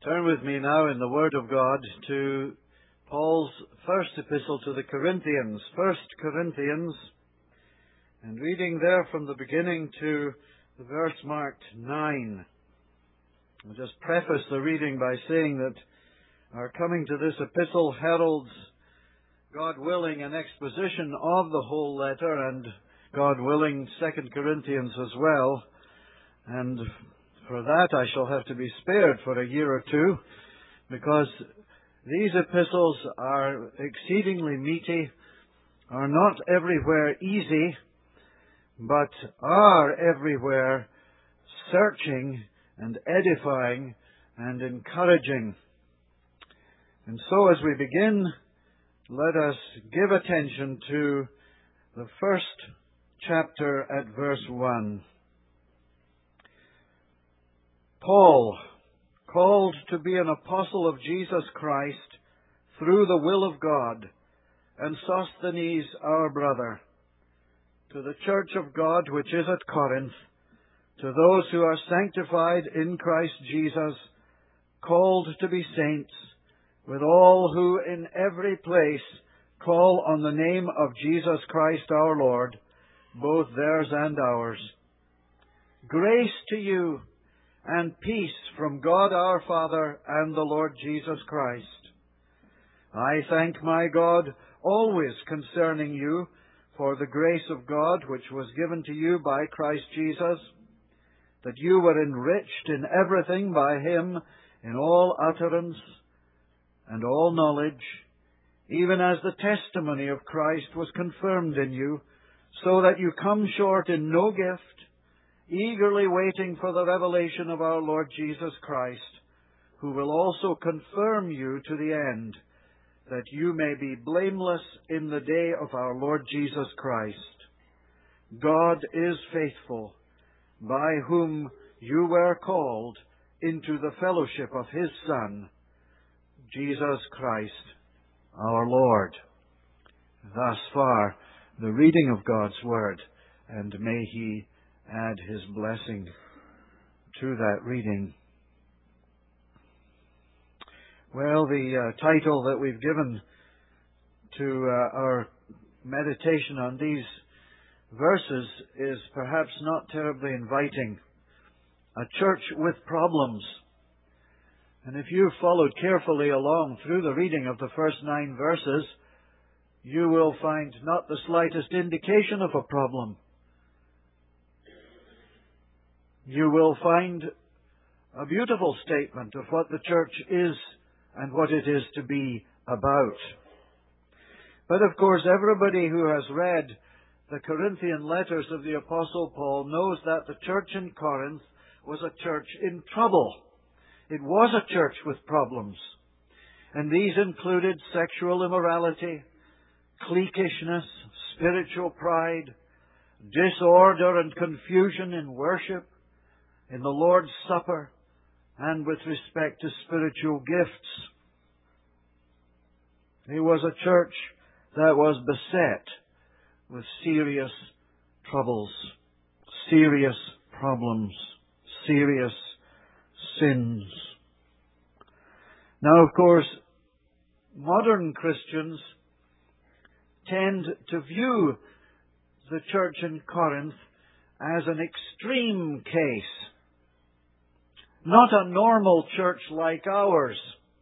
Turn with me now in the Word of God to Paul's first epistle to the Corinthians, 1 Corinthians, and reading there from the beginning to the verse marked 9. I'll just preface the reading by saying that our coming to this epistle heralds, God willing, an exposition of the whole letter, and God willing, 2 Corinthians as well. And for that I shall have to be spared for a year or two, because these epistles are exceedingly meaty, are not everywhere easy, but are everywhere searching and edifying and encouraging. And so as we begin, let us give attention to the first chapter at verse 1. Paul, called to be an apostle of Jesus Christ through the will of God, and Sosthenes our brother, to the church of God which is at Corinth, to those who are sanctified in Christ Jesus, called to be saints, with all who in every place call on the name of Jesus Christ our Lord, both theirs and ours. Grace to you, and peace from God our Father and the Lord Jesus Christ. I thank my God always concerning you for the grace of God which was given to you by Christ Jesus, that you were enriched in everything by Him in all utterance and all knowledge, even as the testimony of Christ was confirmed in you, so that you come short in no gift, eagerly waiting for the revelation of our Lord Jesus Christ, who will also confirm you to the end, that you may be blameless in the day of our Lord Jesus Christ. God is faithful, by whom you were called into the fellowship of His Son, Jesus Christ, our Lord. Thus far, the reading of God's Word, and may He add His blessing to that reading. Well, the title that we've given to our meditation on these verses is perhaps not terribly inviting. A church with problems. And if you followed carefully along through the reading of the first 9 verses, you will find not the slightest indication of a problem. You will find a beautiful statement of what the church is and what it is to be about. But of course, everybody who has read the Corinthian letters of the Apostle Paul knows that the church in Corinth was a church in trouble. It was a church with problems. And these included sexual immorality, cliquishness, spiritual pride, disorder and confusion in worship, in the Lord's Supper, and with respect to spiritual gifts. It was a church that was beset with serious troubles, serious problems, serious sins. Now, of course, modern Christians tend to view the church in Corinth as an extreme case, not a normal church like ours.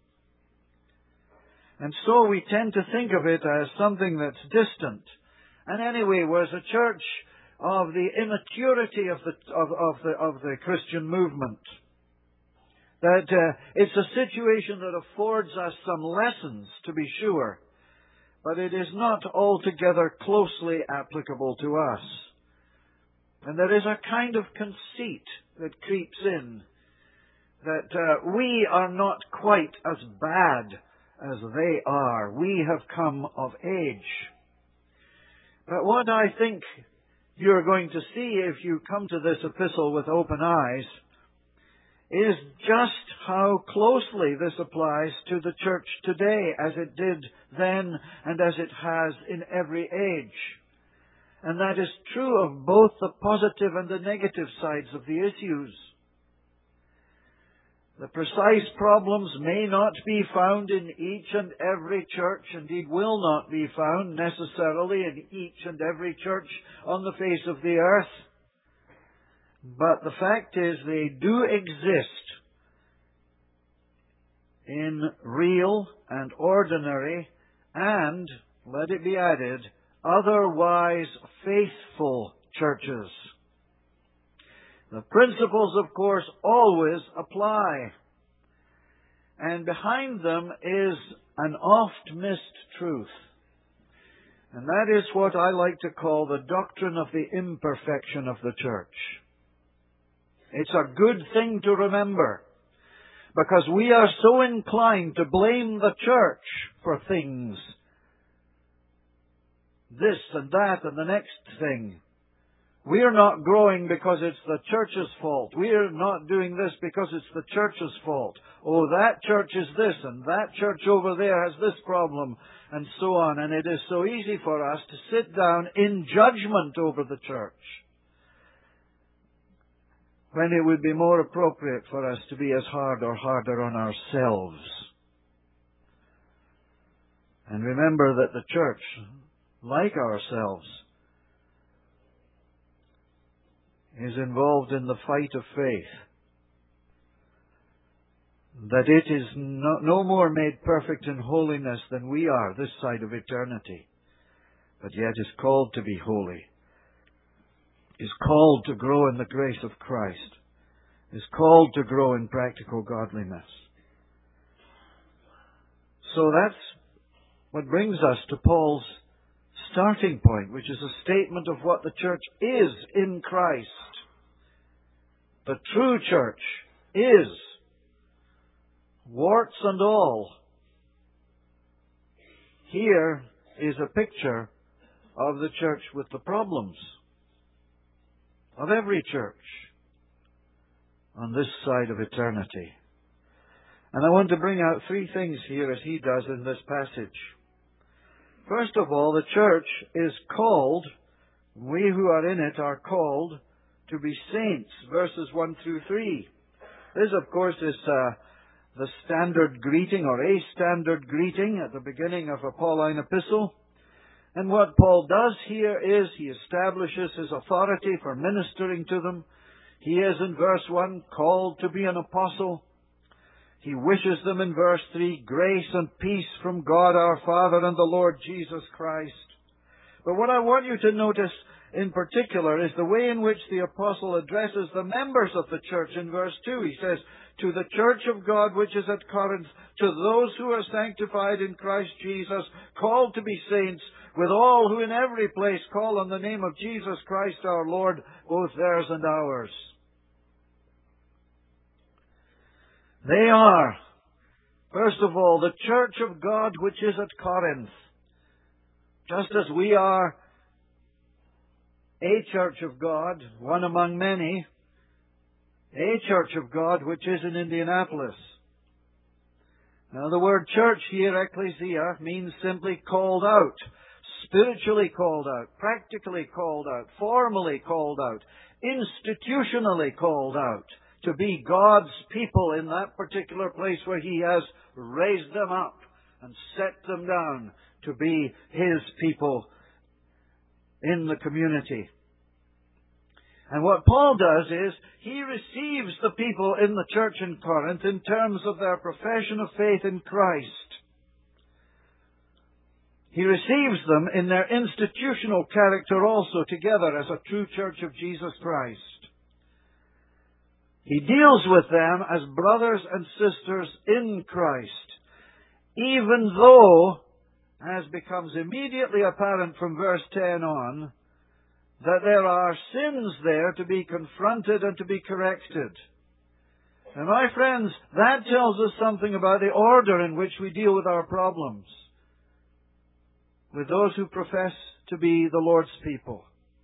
And so we tend to think of it as something that's distant. And anyway, was a church of the immaturity of the Christian movement. That it's a situation that affords us some lessons, to be sure, but it is not altogether closely applicable to us. And there is a kind of conceit that creeps in, that we are not quite as bad as they are. We have come of age. But what I think you're going to see if you come to this epistle with open eyes is just how closely this applies to the church today, as it did then and as it has in every age. And that is true of both the positive and the negative sides of the issues. The precise problems may not be found in each and every church, indeed will not be found necessarily in each and every church on the face of the earth. But the fact is they do exist in real and ordinary and, let it be added, otherwise faithful churches. The principles, of course, always apply. And behind them is an oft-missed truth. And that is what I like to call the doctrine of the imperfection of the church. It's a good thing to remember, because we are so inclined to blame the church for things. This and that and the next thing. We are not growing because it's the church's fault. We are not doing this because it's the church's fault. Oh, that church is this, and that church over there has this problem, and so on. And it is so easy for us to sit down in judgment over the church, when it would be more appropriate for us to be as hard or harder on ourselves. And remember that the church, like ourselves, is involved in the fight of faith. That it is no more made perfect in holiness than we are this side of eternity, but yet is called to be holy, is called to grow in the grace of Christ, is called to grow in practical godliness. So that's what brings us to Paul's starting point, which is a statement of what the church is in Christ. The true church is, warts and all. Here is a picture of the church with the problems of every church on this side of eternity. And I want to bring out three things here as he does in this passage. First of all, the church is called, we who are in it are called to be saints, verses 1 through 3. This, of course, is the standard greeting, or a standard greeting at the beginning of a Pauline epistle. And what Paul does here is he establishes his authority for ministering to them. He is, in verse 1, called to be an apostle. He wishes them, in verse 3, grace and peace from God our Father and the Lord Jesus Christ. But what I want you to notice in particular is the way in which the apostle addresses the members of the church in verse 2. He says, to the church of God which is at Corinth, to those who are sanctified in Christ Jesus, called to be saints, with all who in every place call on the name of Jesus Christ our Lord, both theirs and ours. They are, first of all, the church of God which is at Corinth. Just as we are a church of God, one among many, a church of God which is in Indianapolis. Now the word church here, ecclesia, means simply called out, spiritually called out, practically called out, formally called out, institutionally called out, to be God's people in that particular place where He has raised them up and set them down to be His people in the community. And what Paul does is, he receives the people in the church in Corinth in terms of their profession of faith in Christ. He receives them in their institutional character also together as a true church of Jesus Christ. He deals with them as brothers and sisters in Christ, even though, as becomes immediately apparent from verse 10 on, that there are sins there to be confronted and to be corrected. And my friends, that tells us something about the order in which we deal with our problems with those who profess to be the Lord's people.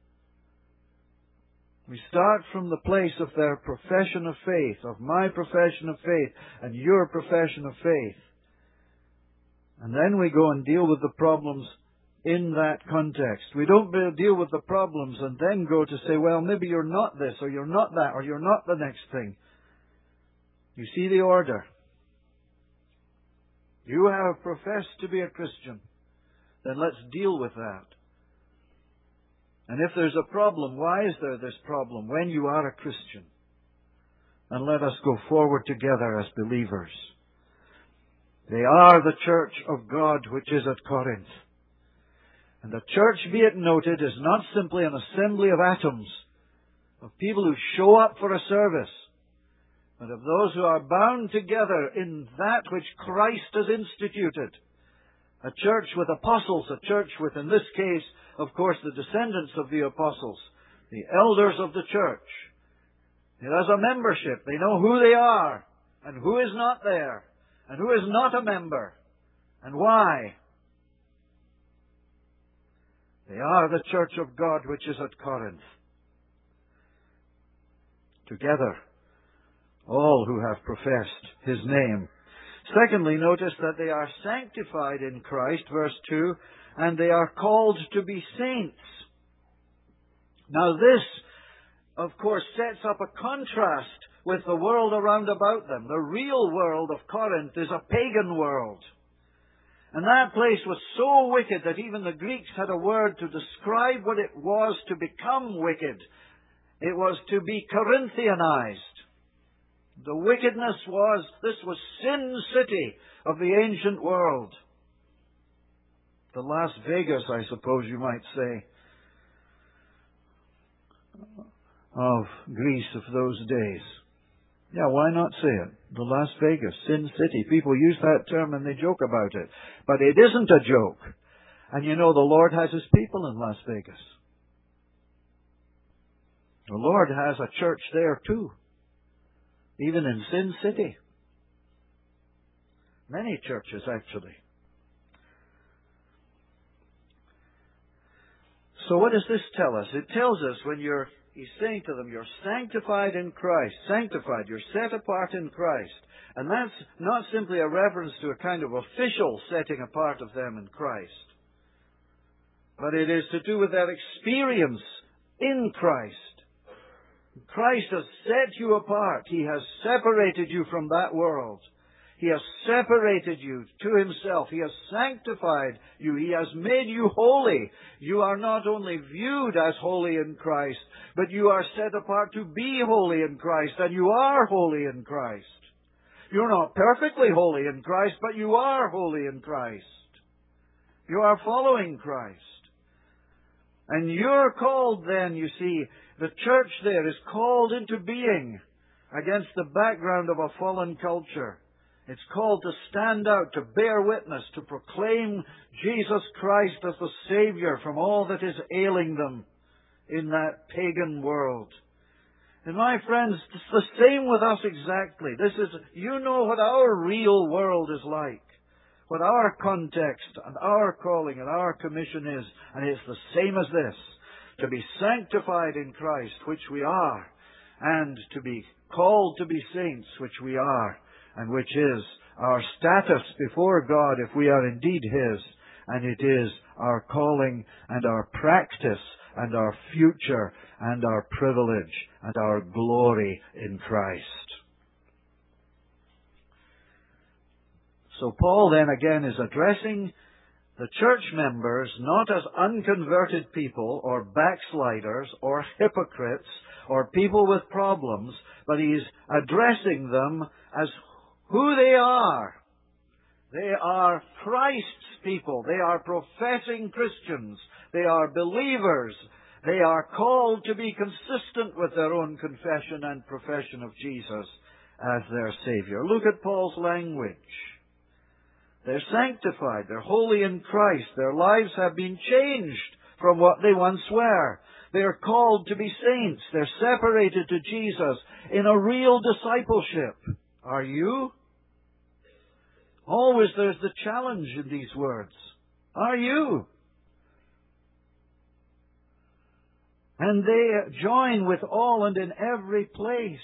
We start from the place of their profession of faith, of my profession of faith and your profession of faith. And then we go and deal with the problems in that context. We don't deal with the problems and then go to say, well, maybe you're not this, or you're not that, or you're not the next thing. You see the order. You have professed to be a Christian. Then let's deal with that. And if there's a problem, why is there this problem when you are a Christian? And let us go forward together as believers. They are the church of God which is at Corinth. And the church, be it noted, is not simply an assembly of atoms, of people who show up for a service, but of those who are bound together in that which Christ has instituted. A church with apostles, a church with, in this case, of course, the descendants of the apostles, the elders of the church. It has a membership. They know who they are and who is not there and who is not a member and why. They are the church of God which is at Corinth. Together, all who have professed His name. Secondly, notice that they are sanctified in Christ, verse 2, and they are called to be saints. Now this, of course, sets up a contrast with the world around about them. The real world of Corinth is a pagan world. And that place was so wicked that even the Greeks had a word to describe what it was to become wicked. It was to be Corinthianized. The wickedness this was Sin City of the ancient world. The Las Vegas, I suppose you might say, of Greece of those days. Yeah, why not say it? The Las Vegas, Sin City. People use that term and they joke about it. But it isn't a joke. And you know, the Lord has His people in Las Vegas. The Lord has a church there too. Even in Sin City. Many churches, actually. So what does this tell us? It tells us He's saying to them, you're sanctified in Christ. Sanctified. You're set apart in Christ. And that's not simply a reference to a kind of official setting apart of them in Christ. But it is to do with that experience in Christ. Christ has set you apart. He has separated you from that world. He has separated you to Himself. He has sanctified you. He has made you holy. You are not only viewed as holy in Christ, but you are set apart to be holy in Christ, and you are holy in Christ. You're not perfectly holy in Christ, but you are holy in Christ. You are following Christ. And you're called then, you see, the church there is called into being against the background of a fallen culture. It's called to stand out, to bear witness, to proclaim Jesus Christ as the Savior from all that is ailing them in that pagan world. And my friends, it's the same with us exactly. You know what our real world is like, what our context and our calling and our commission is, and it's the same as this. To be sanctified in Christ, which we are, and to be called to be saints, which we are, and which is our status before God if we are indeed His, and it is our calling and our practice and our future and our privilege and our glory in Christ. So Paul then again is addressing the church members not as unconverted people or backsliders or hypocrites or people with problems, but he's addressing them as who they are. They are Christ's people. They are professing Christians. They are believers. They are called to be consistent with their own confession and profession of Jesus as their Savior. Look at Paul's language. They're sanctified. They're holy in Christ. Their lives have been changed from what they once were. They are called to be saints. They're separated to Jesus in a real discipleship. Are you? Always there's the challenge in these words. Are you? And they join with all and in every place.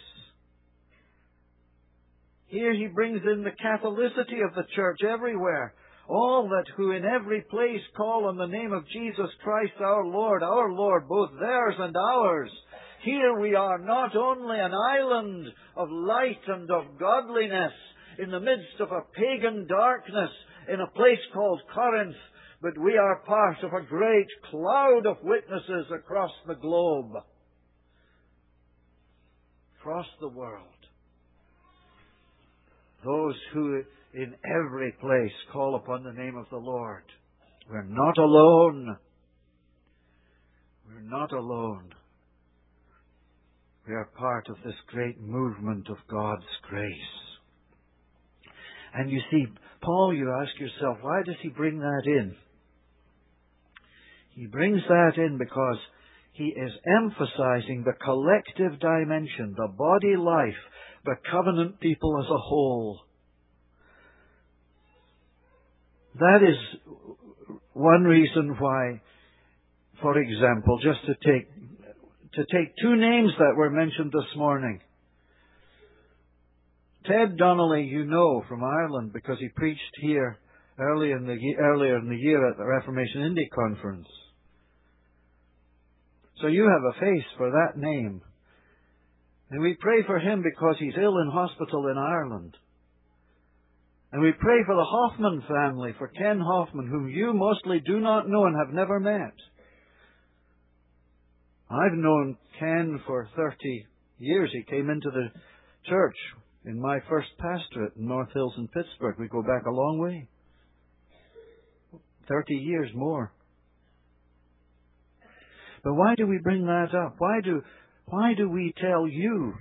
Here he brings in the Catholicity of the church everywhere. All that who in every place call on the name of Jesus Christ our Lord, both theirs and ours. Here we are not only an island of light and of godliness in the midst of a pagan darkness in a place called Corinth, but we are part of a great cloud of witnesses across the globe, across the world. Those who in every place call upon the name of the Lord. We're not alone. We're not alone. We are part of this great movement of God's grace. And you see, Paul, you ask yourself, why does he bring that in? He brings that in because he is emphasizing the collective dimension, the body life, the covenant people as a whole. That is one reason why, for example, just to take two names that were mentioned this morning. Ted Donnelly, you know, from Ireland, because he preached here earlier in the year at the Reformation Indy Conference. So you have a face for that name. And we pray for him because he's ill in hospital in Ireland. And we pray for the Hoffman family, for Ken Hoffman, whom you mostly do not know and have never met. I've known Ken for 30 years. He came into the church in my first pastorate in North Hills in Pittsburgh. We go back a long way. 30 years more. But why do we bring that up? Why do we tell you?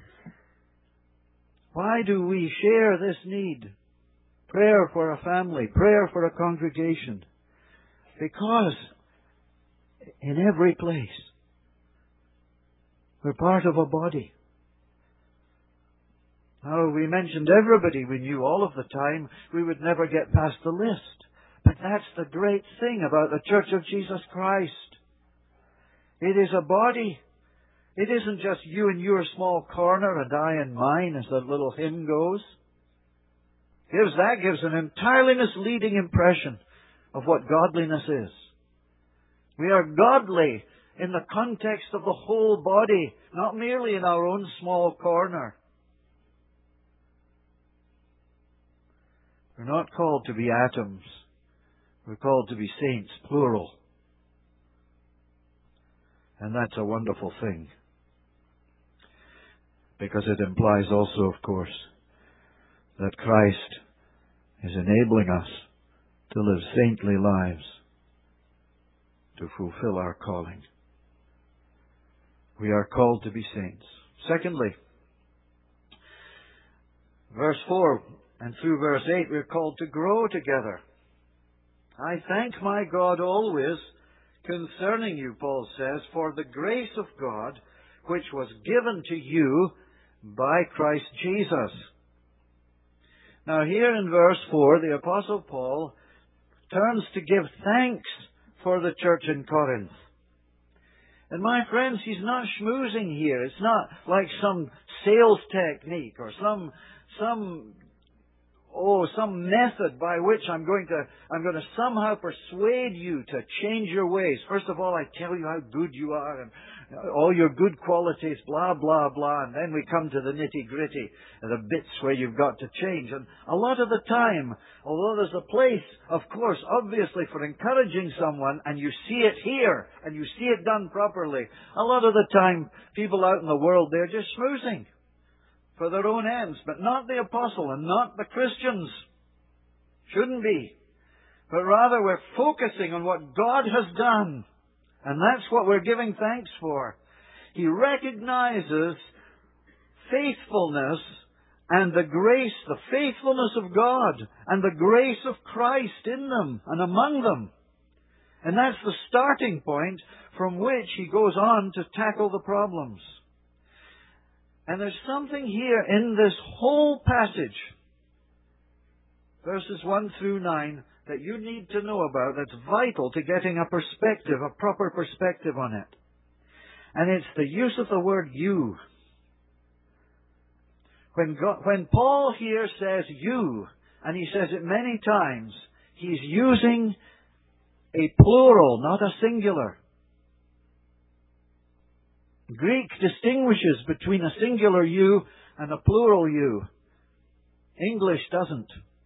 Why do we share this need? Prayer for a family, prayer for a congregation. Because in every place, we're part of a body. Now, we mentioned everybody we knew all of the time. We would never get past the list. But that's the great thing about the Church of Jesus Christ. It is a body. It isn't just you in your small corner and I in mine, as the little hymn goes. That gives an entirely misleading impression of what godliness is. We are godly in the context of the whole body, not merely in our own small corner. We're not called to be atoms. We're called to be saints, plural. And that's a wonderful thing. Because it implies also, of course, that Christ is enabling us to live saintly lives, to fulfill our calling. We are called to be saints. Secondly, verse 4 and through verse 8, we're called to grow together. I thank my God always concerning you, Paul says, for the grace of God which was given to you by Christ Jesus. Now here in verse 4, the Apostle Paul turns to give thanks for the church in Corinth. And my friends, he's not schmoozing here. It's not like some sales technique or some method by which I'm going to somehow persuade you to change your ways. First of all, I tell you how good you are and all your good qualities, blah, blah, blah, and then we come to the nitty-gritty, the bits where you've got to change. And a lot of the time, although there's a place, of course, obviously for encouraging someone, and you see it here, and you see it done properly, a lot of the time, people out in the world, they're just schmoozing for their own ends, but not the apostle and not the Christians. Shouldn't be. But rather we're focusing on what God has done. And that's what we're giving thanks for. He recognizes faithfulness and the grace, the faithfulness of God and the grace of Christ in them and among them. And that's the starting point from which he goes on to tackle the problems. And there's something here in this whole passage, verses 1 through 9, that you need to know about that's vital to getting a perspective, a proper perspective on it. And it's the use of the word you. When Paul here says you, and he says it many times, he's using a plural, not a singular. Greek distinguishes between a singular you and a plural you. English doesn't.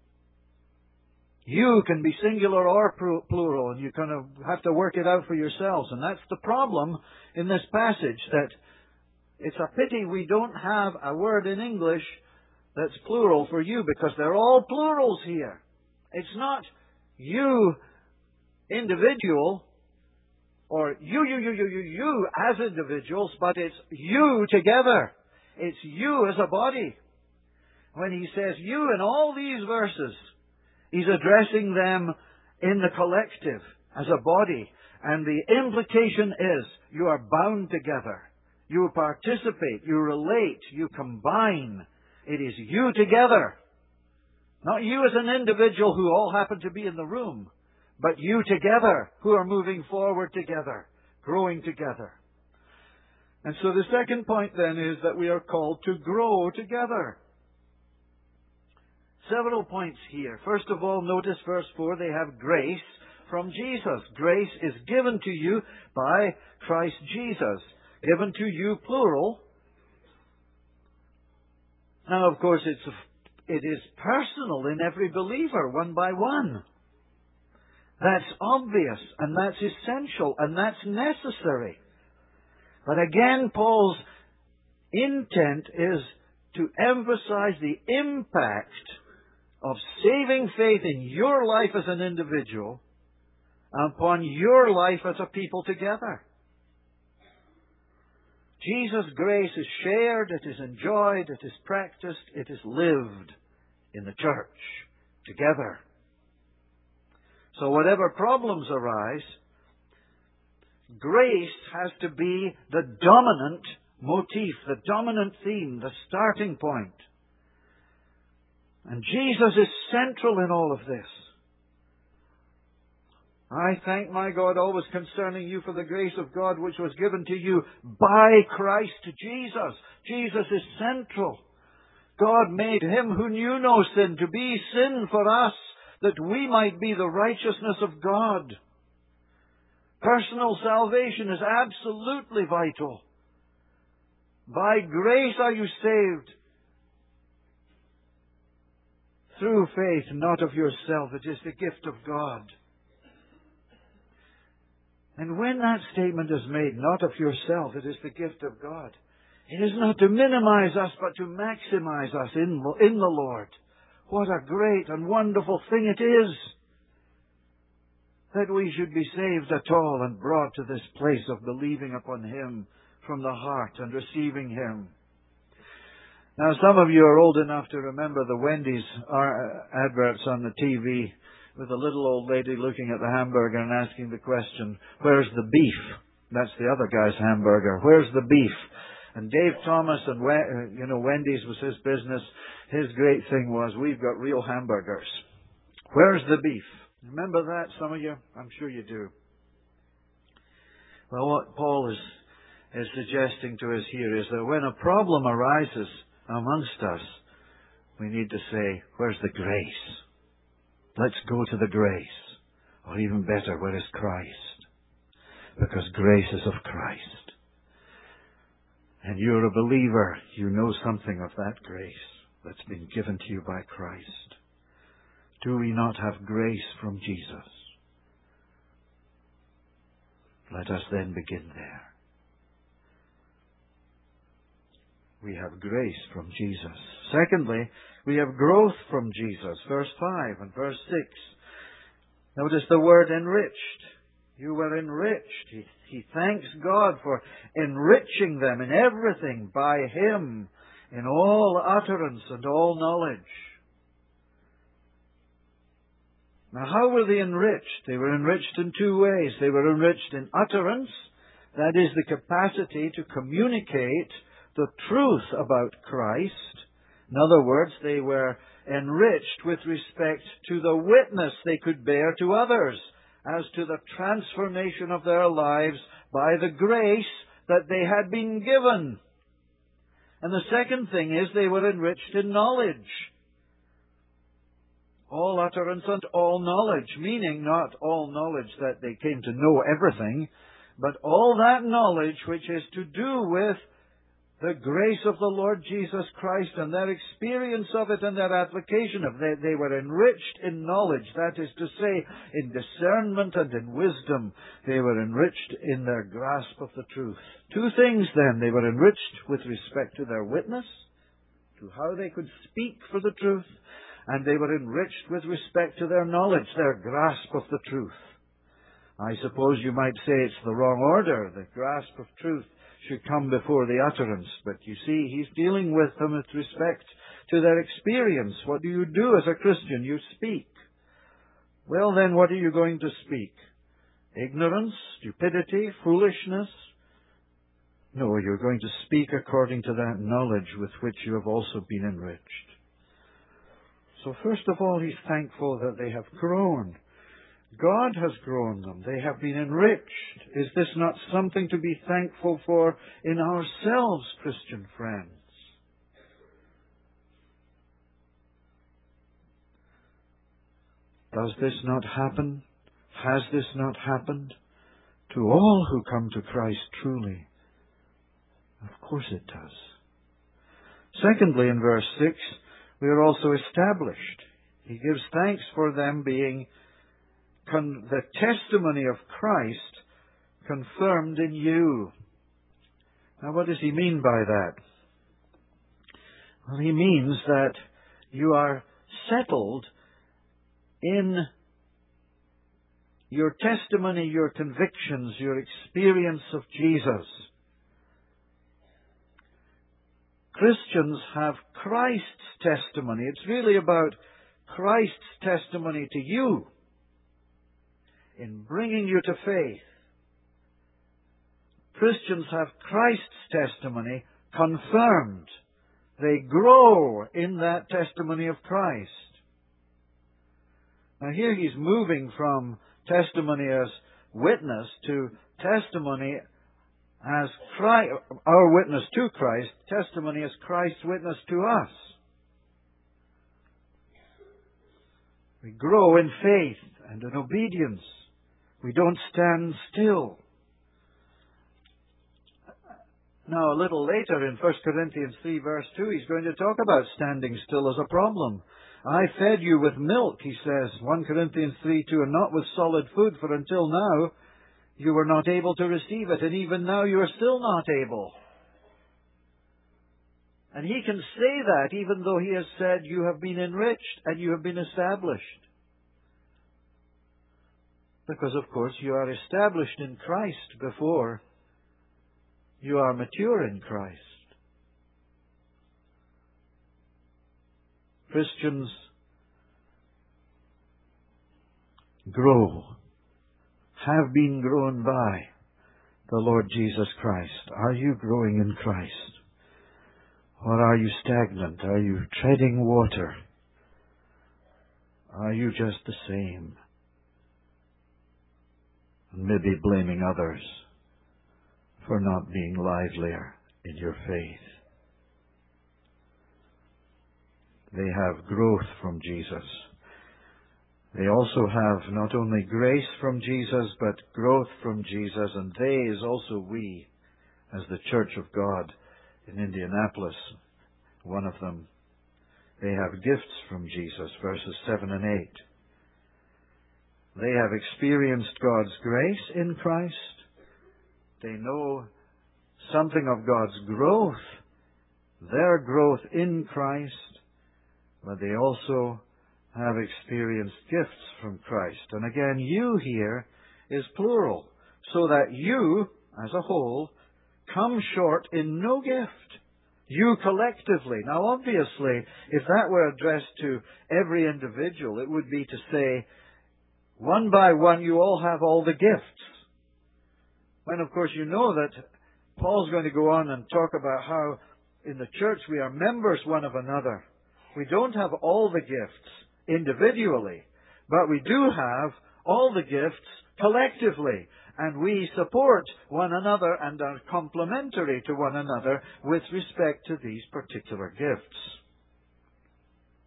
You can be singular or plural, and you kind of have to work it out for yourselves. And that's the problem in this passage, that it's a pity we don't have a word in English that's plural for you, because they're all plurals here. It's not you individual, or you as individuals, but it's you together. It's you as a body. When he says you in all these verses, he's addressing them in the collective, as a body. And the implication is, you are bound together. You participate, you relate, you combine. It is you together. Not you as an individual who all happen to be in the room, but you together who are moving forward together, growing together. And so the second point then is that we are called to grow together. Several points here. First of all, notice verse 4, they have grace from Jesus. Grace is given to you by Christ Jesus. Given to you, plural. Now, of course, it is personal in every believer, one by one. That's obvious, and that's essential, and that's necessary. But again, Paul's intent is to emphasize the impact of saving faith in your life as an individual upon your life as a people together. Jesus' grace is shared, it is enjoyed, it is practiced, it is lived in the church together. So whatever problems arise, grace has to be the dominant motif, the dominant theme, the starting point. And Jesus is central in all of this. I thank my God always concerning you for the grace of God which was given to you by Christ Jesus. Jesus is central. God made him who knew no sin to be sin for us, that we might be the righteousness of God. Personal salvation is absolutely vital. By grace are you saved, through faith, not of yourself. It is the gift of God. And when that statement is made, not of yourself, it is the gift of God, it is not to minimize us, but to maximize us in the Lord. What a great and wonderful thing it is that we should be saved at all and brought to this place of believing upon Him from the heart and receiving Him. Now, some of you are old enough to remember the Wendy's adverts on the TV with a little old lady looking at the hamburger and asking the question, "Where's the beef?" That's the other guy's hamburger. "Where's the beef?" And Dave Thomas and Wendy's was his business. His great thing was, "We've got real hamburgers. Where's the beef?" Remember that, some of you? I'm sure you do. Well, what Paul is suggesting to us here is that when a problem arises amongst us, we need to say, "Where's the grace? Let's go to the grace." Or even better, where is Christ? Because grace is of Christ. And you're a believer. You know something of that grace that's been given to you by Christ. Do we not have grace from Jesus? Let us then begin there. We have grace from Jesus. Secondly, we have growth from Jesus. Verse 5 and verse 6. Notice the word enriched. You were enriched. He thanks God for enriching them in everything by Him, in all utterance and all knowledge. Now, how were they enriched? They were enriched in two ways. They were enriched in utterance, that is, the capacity to communicate the truth about Christ. In other words, they were enriched with respect to the witness they could bear to others as to the transformation of their lives by the grace that they had been given. And the second thing is they were enriched in knowledge. All utterance and all knowledge, meaning not all knowledge that they came to know everything, but all that knowledge which is to do with the grace of the Lord Jesus Christ and their experience of it and their application of it. They were enriched in knowledge, that is to say, in discernment and in wisdom. They were enriched in their grasp of the truth. Two things then. They were enriched with respect to their witness, to how they could speak for the truth, and they were enriched with respect to their knowledge, their grasp of the truth. I suppose you might say it's the wrong order. The grasp of truth should come before the utterance. But you see, he's dealing with them with respect to their experience. What do you do as a Christian? You speak. Well then, what are you going to speak? Ignorance, stupidity, foolishness? No, you're going to speak according to that knowledge with which you have also been enriched. So first of all, he's thankful that they have grown. God has grown them. They have been enriched. Is this not something to be thankful for in ourselves, Christian friends? Does this not happen? Has this not happened to all who come to Christ truly? Of course it does. Secondly, in verse 6, we are also established. He gives thanks for them being the testimony of Christ confirmed in you. Now, what does he mean by that? Well, he means that you are settled in your testimony, your convictions, your experience of Jesus. Christians have Christ's testimony. It's really about Christ's testimony to you in bringing you to faith. Christians have Christ's testimony confirmed. They grow in that testimony of Christ. Now here he's moving from testimony as witness to testimony as Christ, our witness to Christ, testimony as Christ's witness to us. We grow in faith and in obedience. We don't stand still. Now, a little later in 1 Corinthians 3 verse 2, he's going to talk about standing still as a problem. I fed you with milk, he says, 1 Corinthians 3:2, and not with solid food, for until now you were not able to receive it, and even now you are still not able. And he can say that even though he has said you have been enriched and you have been established. Because, of course, you are established in Christ before you are mature in Christ. Christians grow, have been grown by the Lord Jesus Christ. Are you growing in Christ? Or are you stagnant? Are you treading water? Are you just the same? And maybe blaming others for not being livelier in your faith. They have growth from Jesus. They also have not only grace from Jesus, but growth from Jesus, and they is also we, as the Church of God in Indianapolis, one of them. They have gifts from Jesus, verses 7 and 8. They have experienced God's grace in Christ. They know something of God's growth, their growth in Christ, but they also have experienced gifts from Christ. And again, you here is plural, so that you, as a whole, come short in no gift. You collectively. Now, obviously, if that were addressed to every individual, it would be to say, one by one, you all have all the gifts. When, of course, you know that Paul's going to go on and talk about how in the church we are members one of another. We don't have all the gifts individually, but we do have all the gifts collectively. And we support one another and are complementary to one another with respect to these particular gifts.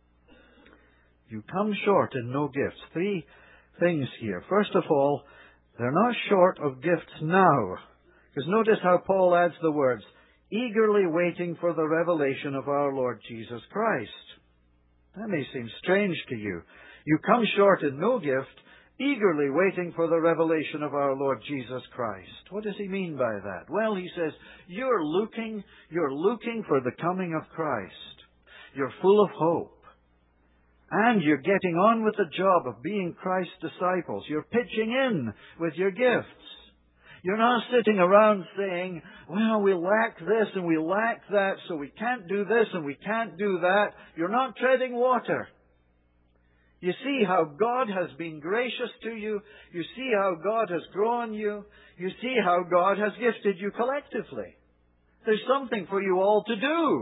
You come short in no gifts. Three things here. First of all, They're not short of gifts now. Because notice how Paul adds the words, eagerly waiting for the revelation of our Lord Jesus Christ. That may seem strange to you. You come short in no gift, eagerly waiting for the revelation of our Lord Jesus Christ. What does he mean by that? Well, he says, you're looking for the coming of Christ. You're full of hope. And you're getting on with the job of being Christ's disciples. You're pitching in with your gifts. You're not sitting around saying, well, we lack this and we lack that, so we can't do this and we can't do that. You're not treading water. You see how God has been gracious to you. You see how God has grown you. You see how God has gifted you collectively. There's something for you all to do.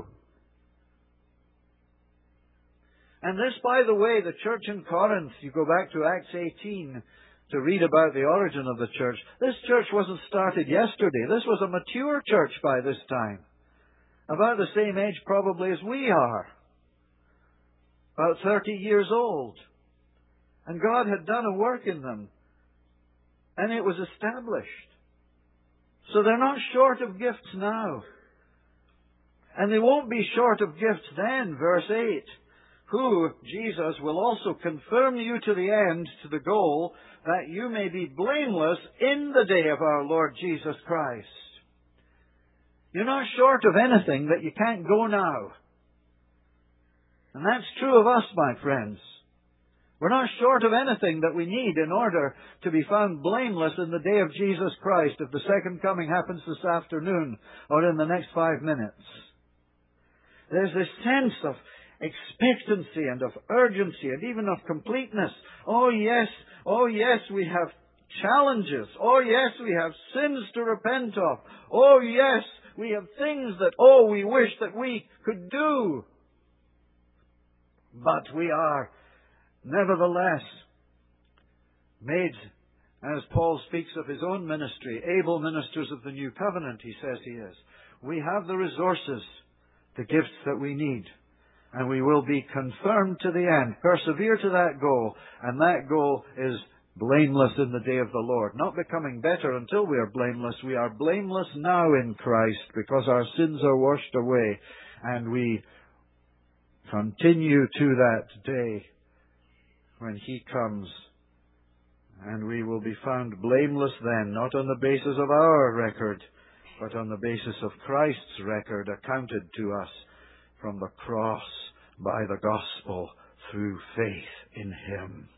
And this, by the way, the church in Corinth, you go back to Acts 18 to read about the origin of the church. This church wasn't started yesterday. This was a mature church by this time. About the same age probably as we are. About 30 years old. And God had done a work in them. And it was established. So they're not short of gifts now. And they won't be short of gifts then, verse 8. Who, Jesus, will also confirm you to the end, to the goal, that you may be blameless in the day of our Lord Jesus Christ. You're not short of anything that you can't go now. And that's true of us, my friends. We're not short of anything that we need in order to be found blameless in the day of Jesus Christ if the second coming happens this afternoon or in the next 5 minutes. There's this sense of expectancy and of urgency and even of completeness. Oh yes, we have challenges. Oh yes, we have sins to repent of. Oh yes, we have things that, we wish that we could do. But we are nevertheless made, as Paul speaks of his own ministry, able ministers of the new covenant, he says he is. We have the resources, the gifts that we need. And we will be confirmed to the end. Persevere to that goal. And that goal is blameless in the day of the Lord. Not becoming better until we are blameless. We are blameless now in Christ because our sins are washed away. And we continue to that day when He comes. And we will be found blameless then, not on the basis of our record, but on the basis of Christ's record accounted to us from the cross by the gospel through faith in Him.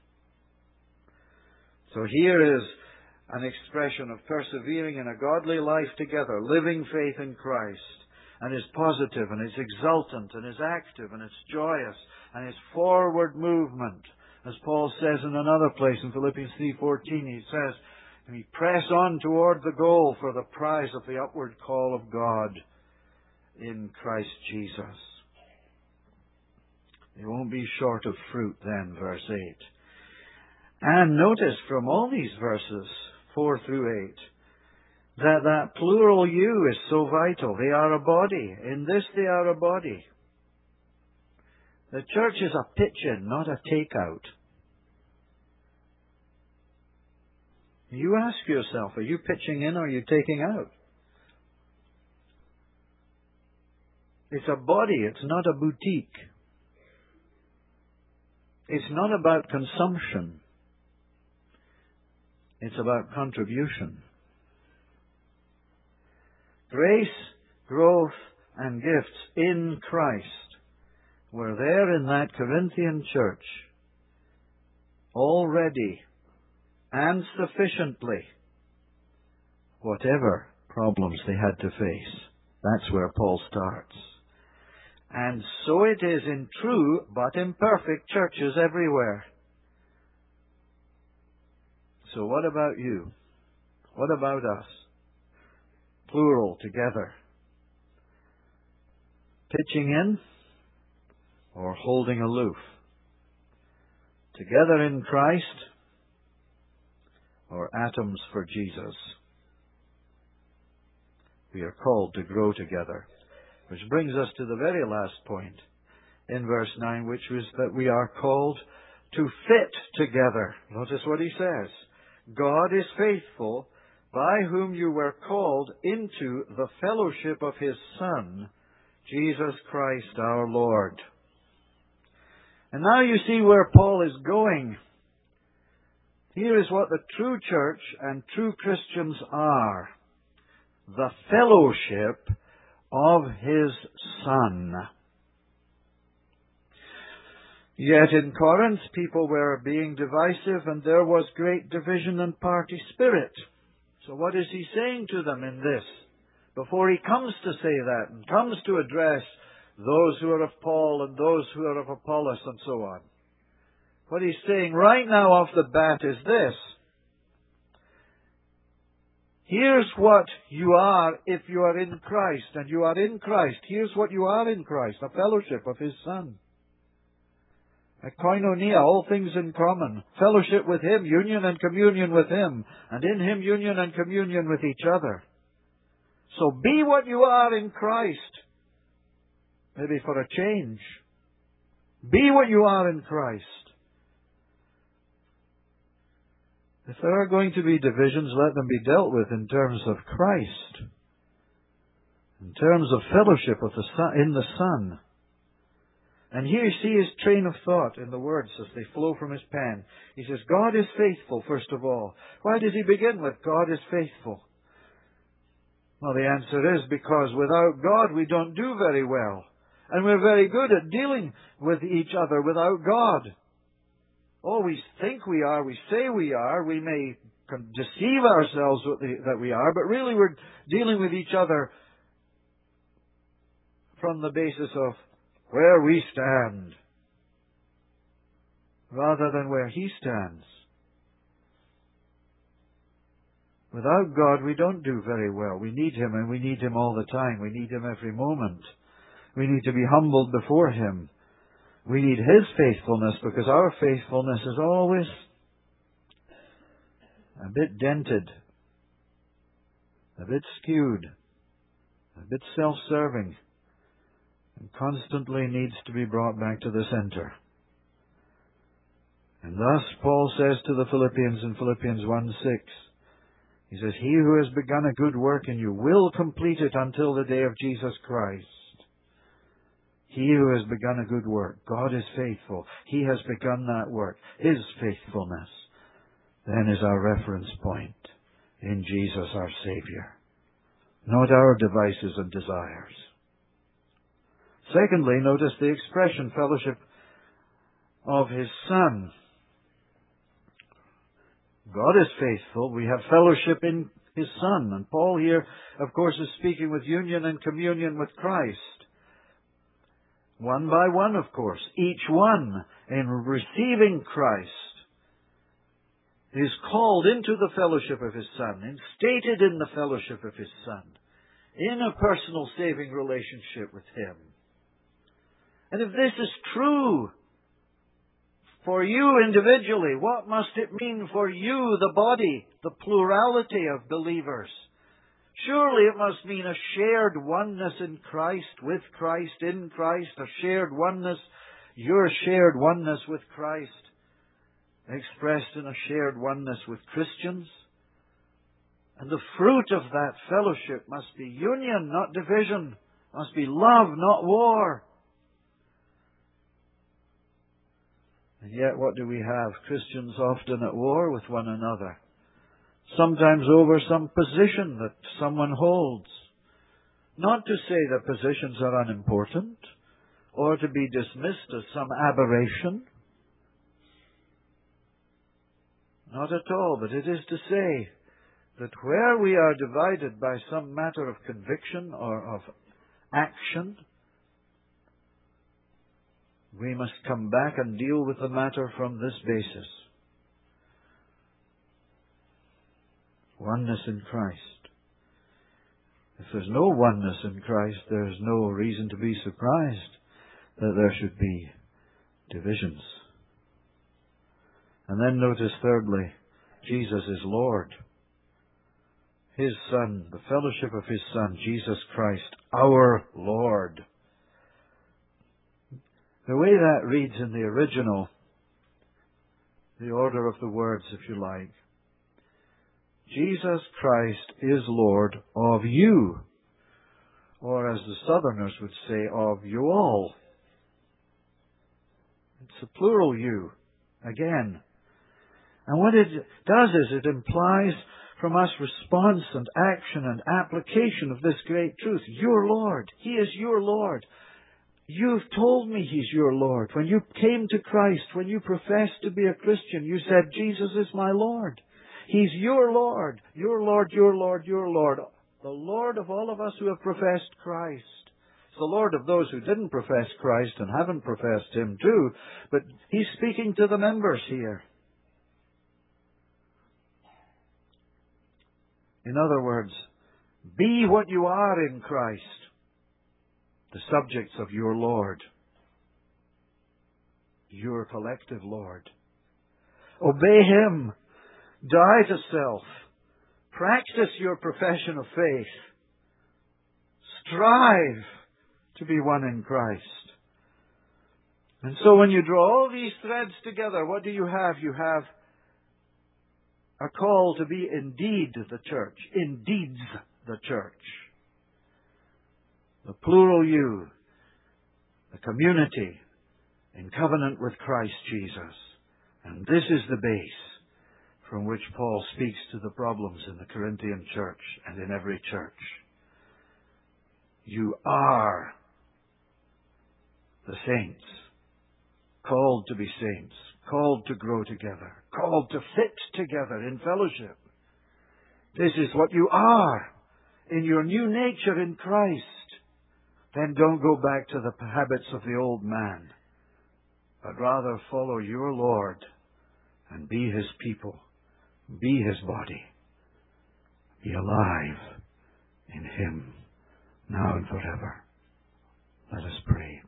So here is an expression of persevering in a godly life together, living faith in Christ, and is positive, and is exultant, and is active, and it's joyous, and is forward movement. As Paul says in another place in Philippians 3:14, he says, we press on toward the goal for the prize of the upward call of God in Christ Jesus. They won't be short of fruit then, verse 8. And notice from all these verses, 4 through 8, that plural you is so vital. They are a body. In this they are a body. The church is a pitch-in, not a take-out. You ask yourself, are you pitching in or are you taking out? It's a body, it's not a boutique. It's not about consumption. It's about contribution. Grace, growth, and gifts in Christ were there in that Corinthian church already and sufficiently, whatever problems they had to face. That's where Paul starts. And so it is in true but imperfect churches everywhere. So what about you? What about us? Plural, together. Pitching in or holding aloof? Together in Christ or atoms for Jesus? We are called to grow together. Which brings us to the very last point in verse 9, which was that we are called to fit together. Notice what he says. God is faithful, by whom you were called into the fellowship of His Son, Jesus Christ our Lord. And now you see where Paul is going. Here is what the true church and true Christians are: the fellowship of His Son. Yet in Corinth, people were being divisive, and there was great division and party spirit. So what is he saying to them in this? Before he comes to say that and comes to address those who are of Paul and those who are of Apollos and so on. What he's saying right now off the bat is this: here's what you are if you are in Christ, and you are in Christ. Here's what you are in Christ: a fellowship of His Son. A koinonia, all things in common. Fellowship with Him, union and communion with Him, and in Him union and communion with each other. So be what you are in Christ. Maybe for a change. Be what you are in Christ. If there are going to be divisions, let them be dealt with in terms of Christ. In terms of fellowship with the Son, in the Son. And here you see his train of thought in the words as they flow from his pen. He says, God is faithful, first of all. Why does he begin with God is faithful? Well, the answer is because without God we don't do very well. And we're very good at dealing with each other without God. Oh, we think we are, we say we are, we may deceive ourselves that we are, but really we're dealing with each other from the basis of where we stand, rather than where He stands. Without God, we don't do very well. We need Him, and we need Him all the time. We need Him every moment. We need to be humbled before Him. We need His faithfulness, because our faithfulness is always a bit dented, a bit skewed, a bit self-serving, and constantly needs to be brought back to the center. And thus Paul says to the Philippians in Philippians 1:6, he says, He who has begun a good work in you will complete it until the day of Jesus Christ. He who has begun a good work, God is faithful. He has begun that work. His faithfulness then is our reference point in Jesus our Savior, not our devices and desires. Secondly, notice the expression, fellowship of His Son. God is faithful. We have fellowship in His Son. And Paul here, of course, is speaking with union and communion with Christ. One by one, of course. Each one, in receiving Christ, is called into the fellowship of His Son, instated in the fellowship of His Son, in a personal saving relationship with Him. And if this is true for you individually, what must it mean for you, the body, the plurality of believers? Surely it must mean a shared oneness in Christ, with Christ, in Christ, a shared oneness, your shared oneness with Christ, expressed in a shared oneness with Christians. And the fruit of that fellowship must be union, not division, must be love, not war. And yet what do we have? Christians often at war with one another. Sometimes over some position that someone holds. Not to say that positions are unimportant, or to be dismissed as some aberration. Not at all, but it is to say that where we are divided by some matter of conviction or of action, we must come back and deal with the matter from this basis. Oneness in Christ. If there's no oneness in Christ, there's no reason to be surprised that there should be divisions. And then notice thirdly, Jesus is Lord. His Son, the fellowship of His Son, Jesus Christ, our Lord. The way that reads in the original, the order of the words, if you like, Jesus Christ is Lord of you. Or as the Southerners would say, of you all. It's a plural you, again. And what it does is it implies from us response and action and application of this great truth. Your Lord. He is your Lord. You've told me He's your Lord. When you came to Christ, when you professed to be a Christian, you said, Jesus is my Lord. He's your Lord. Your Lord, your Lord, your Lord. The Lord of all of us who have professed Christ. It's the Lord of those who didn't profess Christ and haven't professed Him too. But He's speaking to the members here. In other words, be what you are in Christ, the subjects of your Lord, your collective Lord. Obey Him. Die to self. Practice your profession of faith. Strive to be one in Christ. And so when you draw all these threads together, what do you have? You have a call to be indeed the church. Indeed the church. The plural you. The community in covenant with Christ Jesus. And this is the base from which Paul speaks to the problems in the Corinthian church and in every church. You are the saints, called to be saints, called to grow together, called to fit together in fellowship. This is what you are in your new nature in Christ. Then don't go back to the habits of the old man, but rather follow your Lord and be His people. Be His body. Be alive in Him, now and forever. Let us pray.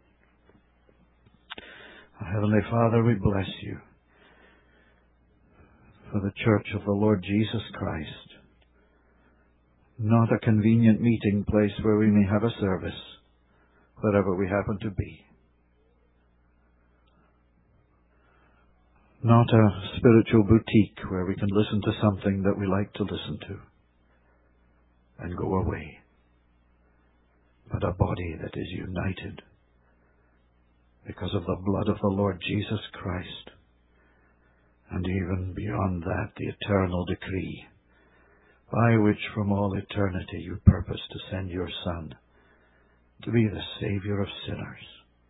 Our Heavenly Father, we bless You for the church of the Lord Jesus Christ. Not a convenient meeting place where we may have a service, wherever we happen to be. Not a spiritual boutique where we can listen to something that we like to listen to and go away. But a body that is united because of the blood of the Lord Jesus Christ. And even beyond that, the eternal decree by which from all eternity You purpose to send Your Son to be the Savior of sinners.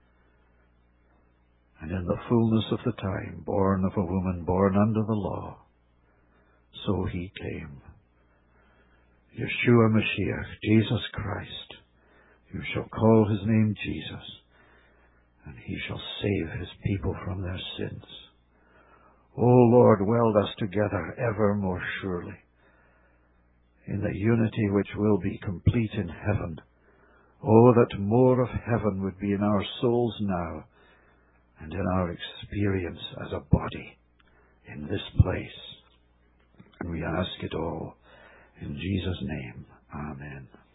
And in the fullness of the time, born of a woman born under the law, so He came. Yeshua Mashiach, Jesus Christ. You shall call His name Jesus, and He shall save His people from their sins. O Lord, weld us together ever more surely in the unity which will be complete in heaven. Oh, that more of heaven would be in our souls now, and in our experience as a body in this place. And we ask it all in Jesus' name. Amen.